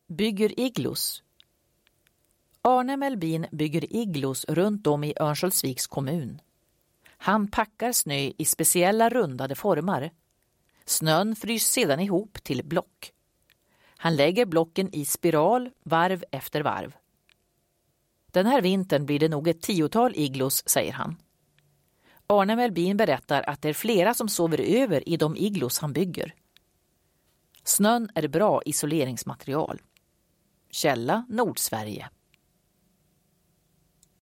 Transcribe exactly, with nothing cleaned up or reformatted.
Bygger iglos. Arne Melbin bygger iglos runt om i Örnsköldsviks kommun. Han packar snö i speciella rundade formar. Snön frys sedan ihop till block. Han lägger blocken i spiral varv efter varv. Den här vintern blir det nog ett tiotal iglos, säger han. Arne Melbin berättar att det är flera som sover över i de iglos han bygger. Snön är bra isoleringsmaterial. Källa Nordsverige.